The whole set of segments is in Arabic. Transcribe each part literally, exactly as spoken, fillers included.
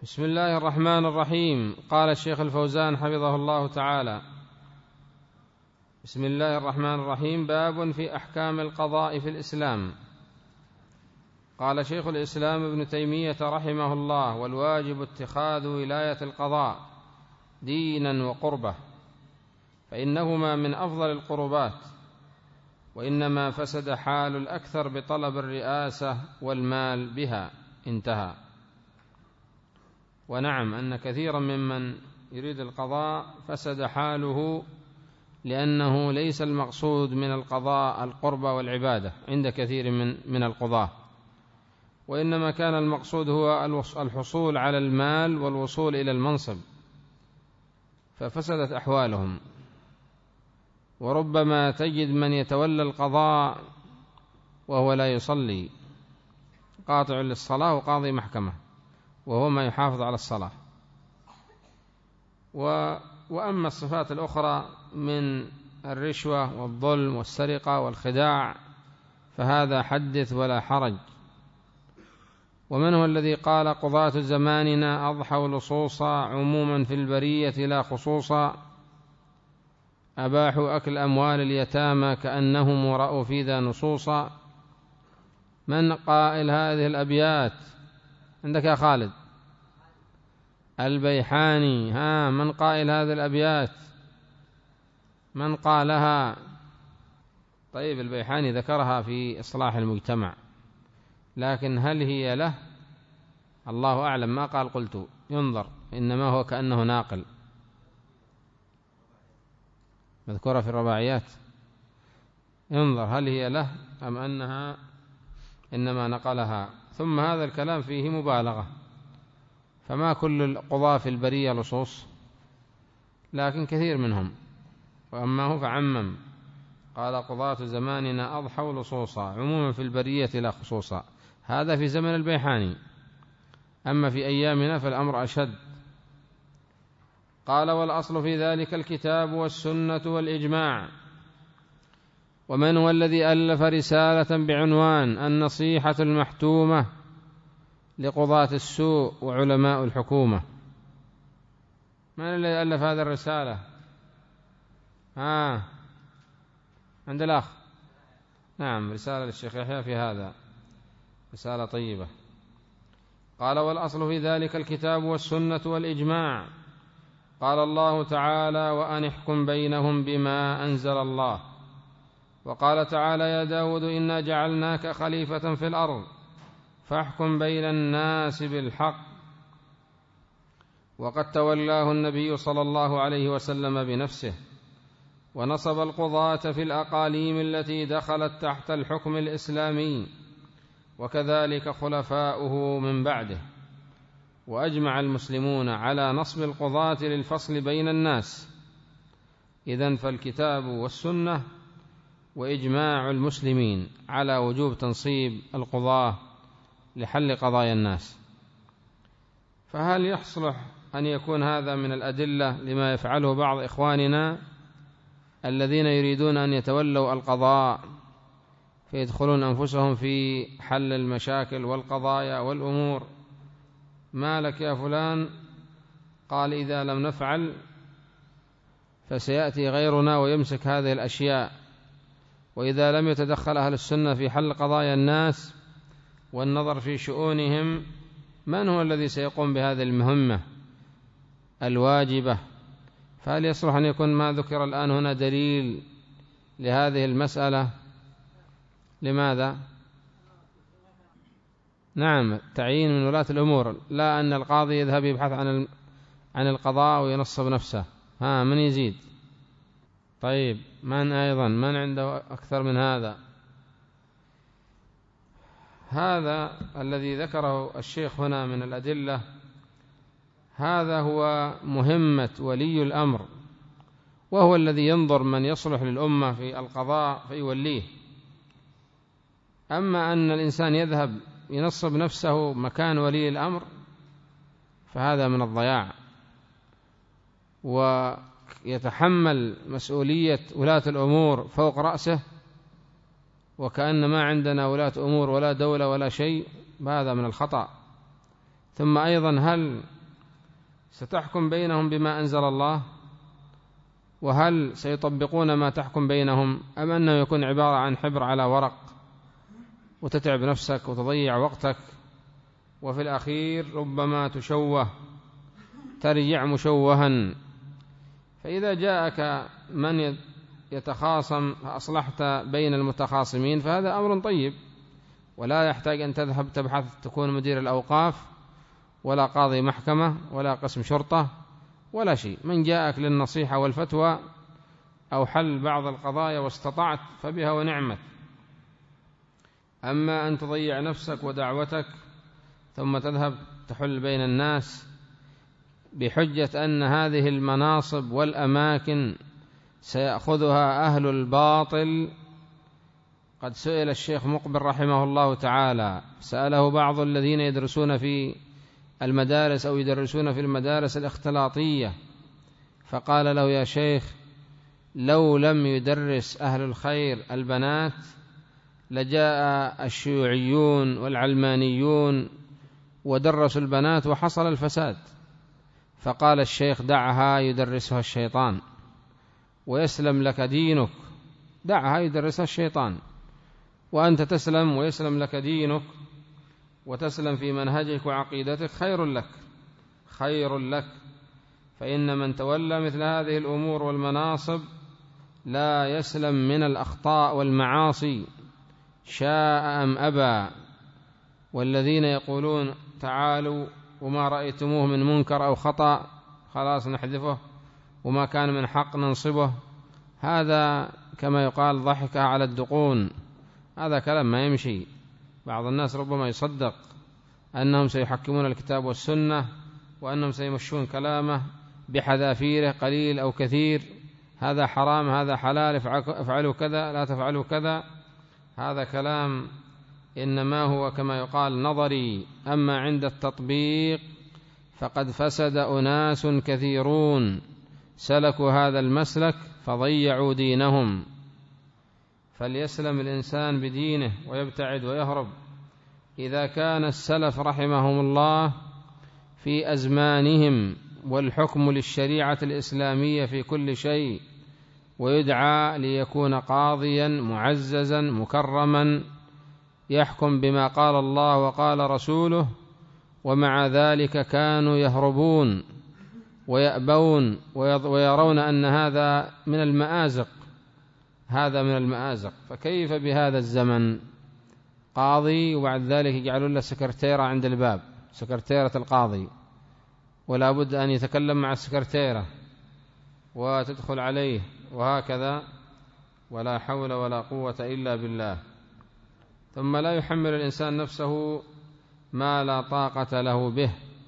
بسم الله الرحمن الرحيم. قال الشيخ الفوزان حفظه الله تعالى: بسم الله الرحمن الرحيم. باب في أحكام القضاء في الإسلام. قال شيخ الإسلام ابن تيمية رحمه الله: والواجب اتخاذ ولاية القضاء دينا وقربة، فإنهما من أفضل القربات، وإنما فسد حال الأكثر بطلب الرئاسة والمال بها. انتهى. ونعم أن كثيرا ممن يريد القضاء فسد حاله، لأنه ليس المقصود من القضاء القربة والعبادة عند كثير من من القضاة، وإنما كان المقصود هو الحصول على المال والوصول إلى المنصب، ففسدت أحوالهم. وربما تجد من يتولى القضاء وهو لا يصلي، قاطع للصلاة وقاضي محكمة، وهو ما يحافظ على الصلاة. و... وأما الصفات الأخرى من الرشوة والظلم والسرقة والخداع فهذا حدث ولا حرج. ومن هو الذي قال: قضاة زماننا أضحوا لصوصا، عموما في البرية لا خصوصا، أباحوا أكل أموال اليتامى كأنهم رأوا في ذا نصوصا. من قائل هذه الأبيات؟ عندك يا خالد؟ البيحاني. ها، من قائل هذه الأبيات؟ من قالها؟ طيب، البيحاني ذكرها في إصلاح المجتمع، لكن هل هي له؟ الله أعلم، ما قال قلت، ينظر، إنما هو كأنه ناقل، مذكورة في الرباعيات، ينظر هل هي له أم أنها إنما نقلها. ثم هذا الكلام فيه مبالغة، فما كل القضاة في البرية لصوص، لكن كثير منهم. وأما هو فعمم، قال: قضاة زماننا أضحوا لصوصا، عموما في البرية لا خصوصا. هذا في زمن البيحاني، أما في أيامنا فالأمر أشد. قال: والأصل في ذلك الكتاب والسنة والإجماع. ومن هو الذي ألف رسالة بعنوان النصيحة المحتومة لقضاة السوء وعلماء الحكومة؟ من الذي ألف هذه الرسالة؟ ها، عند الأخ؟ نعم، رسالة للشيخ يحيى في هذا، رسالة طيبة. قال: والأصل في ذلك الكتاب والسنة والإجماع. قال الله تعالى: وأن احكم بينهم بما أنزل الله. وقال تعالى: يا داود إنا جعلناك خليفة في الأرض فاحكم بين الناس بالحق. وقد تولاه النبي صلى الله عليه وسلم بنفسه، ونصب القضاة في الأقاليم التي دخلت تحت الحكم الإسلامي، وكذلك خلفاؤه من بعده. وأجمع المسلمون على نصب القضاة للفصل بين الناس. إذن فالكتاب والسنة وإجماع المسلمين على وجوب تنصيب القضاة لحل قضايا الناس. فهل يصلح أن يكون هذا من الأدلة لما يفعله بعض إخواننا الذين يريدون أن يتولوا القضاء فيدخلون أنفسهم في حل المشاكل والقضايا والأمور؟ ما لك يا فلان؟ قال: إذا لم نفعل فسيأتي غيرنا ويمسك هذه الأشياء. وإذا لم يتدخل أهل السنة في حل قضايا الناس والنظر في شؤونهم، من هو الذي سيقوم بهذه المهمة الواجبة؟ فهل يصلح أن يكون ما ذكر الآن هنا دليل لهذه المسألة؟ لماذا؟ نعم، تعيين من ولاة الأمور، لا أن القاضي يذهب يبحث عن عن القضاء وينصب نفسه. ها، من يزيد؟ طيب، من أيضا؟ من عنده أكثر من هذا؟ هذا الذي ذكره الشيخ هنا من الأدلة، هذا هو مهمة ولي الأمر، وهو الذي ينظر من يصلح للأمة في القضاء فيوليه. أما أن الإنسان يذهب ينصب نفسه مكان ولي الأمر فهذا من الضياع، ويتحمل مسؤولية ولاة الأمور فوق رأسه، وكأن ما عندنا ولاة أمور ولا دولة ولا شيء. هذا من الخطأ. ثم أيضا هل ستحكم بينهم بما أنزل الله؟ وهل سيطبقون ما تحكم بينهم، أم أنه يكون عبارة عن حبر على ورق وتتعب نفسك وتضيع وقتك، وفي الأخير ربما تشوه ترجع مشوها. فإذا جاءك من يتخاصم فأصلحت بين المتخاصمين فهذا أمر طيب، ولا يحتاج أن تذهب تبحث تكون مدير الأوقاف ولا قاضي محكمة ولا قسم شرطة ولا شيء. من جاءك للنصيحة والفتوى أو حل بعض القضايا واستطعت فبها ونعمت. أما أن تضيع نفسك ودعوتك ثم تذهب تحل بين الناس بحجة أن هذه المناصب والأماكن سيأخذها أهل الباطل. قد سئل الشيخ مقبل رحمه الله تعالى، سأله بعض الذين يدرسون في المدارس أو يدرسون في المدارس الاختلاطية، فقال له: يا شيخ، لو لم يدرس أهل الخير البنات لجاء الشيوعيون والعلمانيون ودرسوا البنات وحصل الفساد. فقال الشيخ: دعها يدرسها الشيطان ويسلم لك دينك، دعها يدرسها الشيطان وأنت تسلم ويسلم لك دينك وتسلم في منهجك وعقيدتك، خير لك خير لك. فإن من تولى مثل هذه الأمور والمناصب لا يسلم من الأخطاء والمعاصي شاء أم أبى. والذين يقولون تعالوا وما رأيتموه من منكر أو خطأ خلاص نحذفه، وما كان من حق ننصبه، هذا كما يقال ضحك على الدقون، هذا كلام ما يمشي. بعض الناس ربما يصدق أنهم سيحكمون الكتاب والسنة وأنهم سيمشون كلامه بحذافيره قليل أو كثير، هذا حرام هذا حلال، افعلوا كذا لا تفعلوا كذا. هذا كلام إنما هو كما يقال نظري، أما عند التطبيق فقد فسد أناس كثيرون سلكوا هذا المسلك فضيعوا دينهم. فليسلم الإنسان بدينه ويبتعد ويهرب. إذا كان السلف رحمهم الله في أزمانهم والحكم للشريعة الإسلامية في كل شيء، ويدعى ليكون قاضيا معززا مكرما يحكم بما قال الله وقال رسوله، ومع ذلك كانوا يهربون ويأبون ويرون أن هذا من المآزق، هذا من المآزق. فكيف بهذا الزمن؟ قاضي وبعد ذلك يجعلون له سكرتيرة عند الباب، سكرتيرة القاضي، ولا بد أن يتكلم مع السكرتيرة وتدخل عليه وهكذا، ولا حول ولا قوة إلا بالله. ثم لا يحمل الإنسان نفسه ما لا طاقة له به.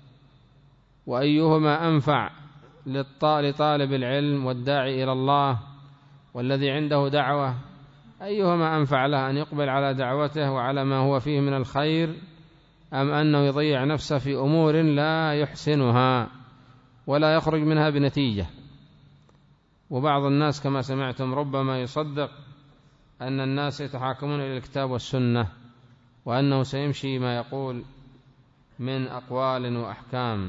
وأيهما أنفع لطالب العلم والداعي إلى الله والذي عنده دعوة، أيهما أنفع له أن يقبل على دعوته وعلى ما هو فيه من الخير، أم أنه يضيع نفسه في أمور لا يحسنها ولا يخرج منها بنتيجة؟ وبعض الناس كما سمعتم ربما يصدق أن الناس يتحاكمون إلى الكتاب والسنة وأنه سيمشي ما يقول من أقوال وأحكام.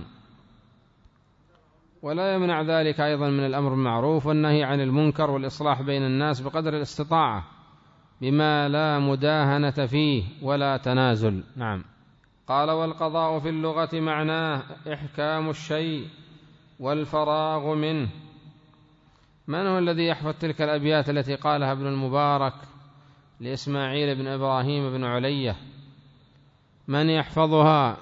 ولا يمنع ذلك أيضا من الأمر بالمعروف والنهي عن المنكر والإصلاح بين الناس بقدر الاستطاعة بما لا مداهنة فيه ولا تنازل. نعم. قال: والقضاء في اللغة معناه إحكام الشيء والفراغ منه. من هو الذي يحفظ تلك الأبيات التي قالها ابن المبارك لإسماعيل بن إبراهيم بن علية؟ من يحفظها؟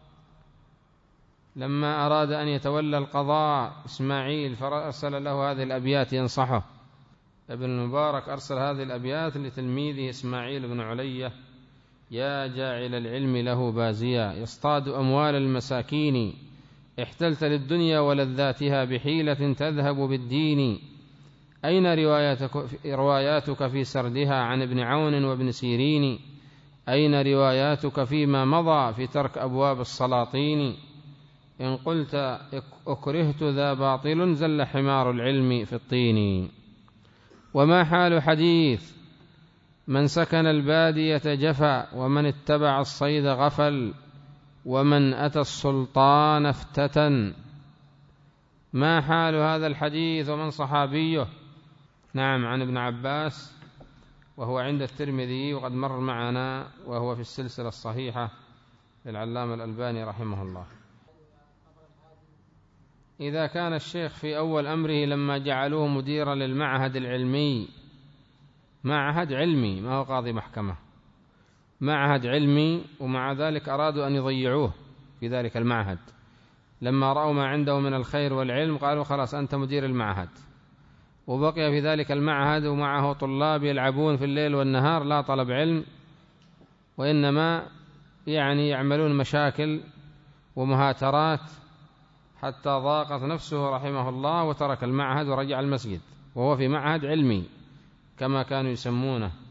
لما أراد أن يتولى القضاء إسماعيل فأرسل له هذه الأبيات ينصحه. ابن المبارك أرسل هذه الأبيات لتلميذه إسماعيل بن علية: يا جاعل العلم له بازيا يصطاد أموال المساكين، احتلت للدنيا ولذاتها بحيلة تذهب بالدين. أين رواياتك, رواياتك في سردها عن ابن عون وابن سيرين؟ أين رواياتك فيما مضى في ترك أبواب السلاطين؟ إن قلت أكرهت ذا باطل زل حمار العلم في الطين. وما حال حديث من سكن البادية جفا، ومن اتبع الصيد غفل، ومن أتى السلطان افتتن. ما حال هذا الحديث ومن صحابيه؟ نعم، عن ابن عباس، وهو عند الترمذي وقد مر معنا، وهو في السلسلة الصحيحة للعلامة الألباني رحمه الله. إذا كان الشيخ في أول أمره لما جعلوه مديرا للمعهد العلمي، معهد علمي ما هو قاضي محكمة، معهد علمي، ومع ذلك أرادوا أن يضيعوه في ذلك المعهد، لما رأوا ما عنده من الخير والعلم قالوا خلاص أنت مدير المعهد، وبقي في ذلك المعهد ومعه طلاب يلعبون في الليل والنهار، لا طلب علم، وإنما يعني يعملون مشاكل ومهاترات، حتى ضاقت نفسه رحمه الله وترك المعهد ورجع المسجد، وهو في معهد علمي كما كانوا يسمونه.